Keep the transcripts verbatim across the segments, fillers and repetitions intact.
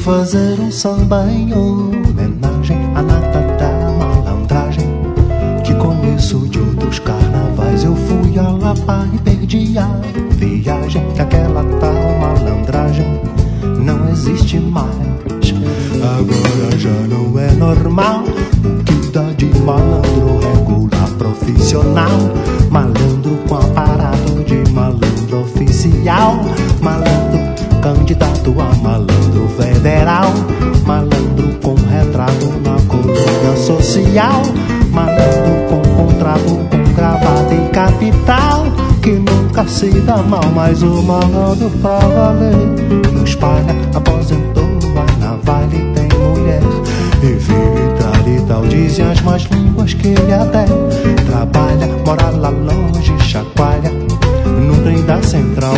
fazer um samba em homenagem à nata da malandragem que conheço de outros carnavais. Eu fui a Lapa e perdi a viagem, que aquela tal malandragem não existe mais. Agora já não é normal o que dá de malandro regular profissional, malandro com aparato de malandro oficial, malandro candidato a malandro federal, malandro com retrato na coluna social, malandro com contrato, com gravata e capital, que nunca se dá mal, mas o malandro pra valer não espalha, aposentou, vai na vale, tem mulher e filho e tal e tal. Dizem as más línguas que ele até trabalha, mora lá longe, chacoalha num trem da central.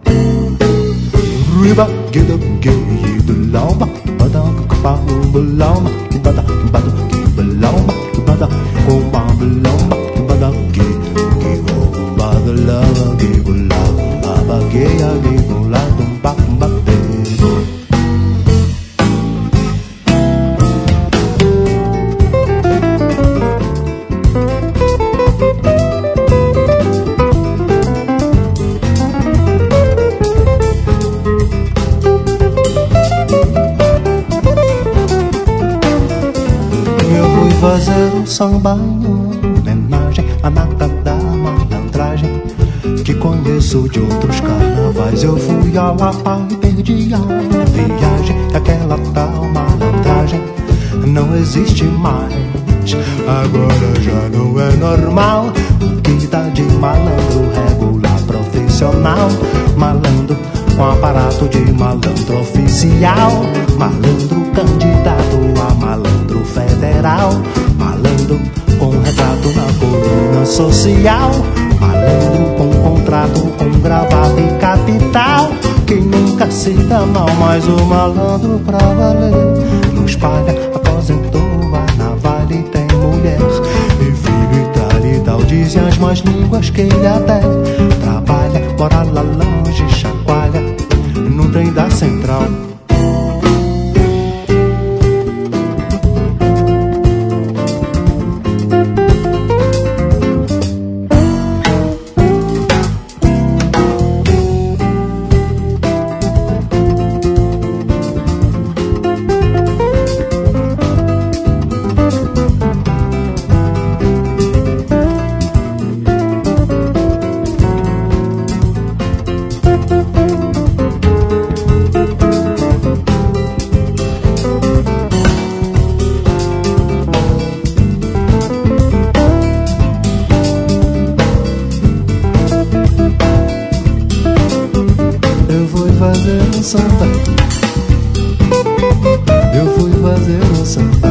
Riba, get up, get you the loma, bada, kapalu, baloma, bada, bada, baloma, bada, komba, baloma, bada, get, get over, bada, lava, get, lava, baba, get, get, lava, baba, baba. Fazer um samba em homenagem à nata da malandragem que conheço de outros carnavais. Eu fui a Lapa e perdi a viagem, aquela tal malandragem não existe mais. Agora já não é normal o que dá de malandro regular profissional, malandro com aparato de malandro oficial, malandro candidato a malandro federal, malandro com retrato na coluna social, malandro com contrato, com gravata e capital, que nunca se dá mal, mas o malandro pra valer não espalha, aposentou, vai na vale, tem mulher e filho e tal e tal. Dizem as más línguas que ele até trabalha, mora lá longe, chacoalha num trem da central. Fazer um samba, eu fui fazer um samba.